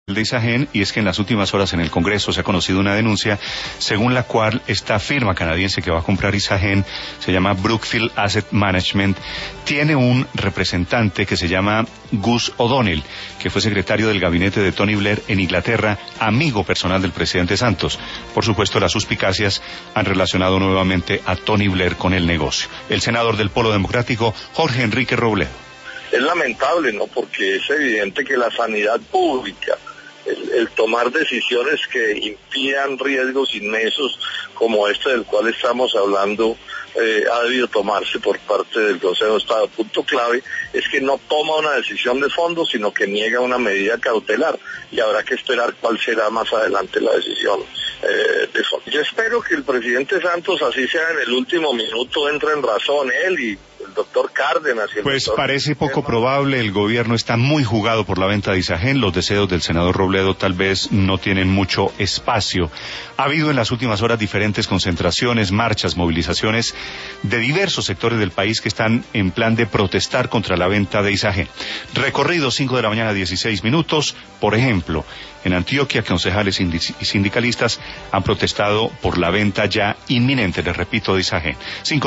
de Isagen, y es que en las últimas horas en el Congreso se ha conocido una denuncia según la cual esta firma canadiense que va a comprar Isagen, se llama Brookfield Asset Management, tiene un representante que se llama Gus O'Donnell, que fue secretario del gabinete de Tony Blair en Inglaterra, amigo personal del presidente Santos. Por supuesto, las suspicacias han relacionado nuevamente a Tony Blair con el negocio. El senador del Polo Democrático, Jorge Enrique Robledo. Es lamentable, ¿no? Porque es evidente que la sanidad pública, el tomar decisiones que impidan riesgos inmensos como este del cual estamos hablando, ha debido tomarse por parte del Consejo de Estado. El punto clave es que no toma una decisión de fondo, sino que niega una medida cautelar, y habrá que esperar cuál será más adelante la decisión de fondo. Yo espero que el presidente Santos, así sea en el último minuto, entre en razón, él y el doctor Cárdenas. Pues parece poco probable. El gobierno está muy jugado por la venta de Isagen. Los deseos del senador Robledo tal vez no tienen mucho espacio. Ha habido en las últimas horas diferentes concentraciones, marchas, movilizaciones de diversos sectores del país que están en plan de protestar contra la venta de Isagen. Recorrido 5 de la mañana, 16 minutos. Por ejemplo, en Antioquia, concejales y sindicalistas han protestado por la venta ya inminente, les repito, de Isagen.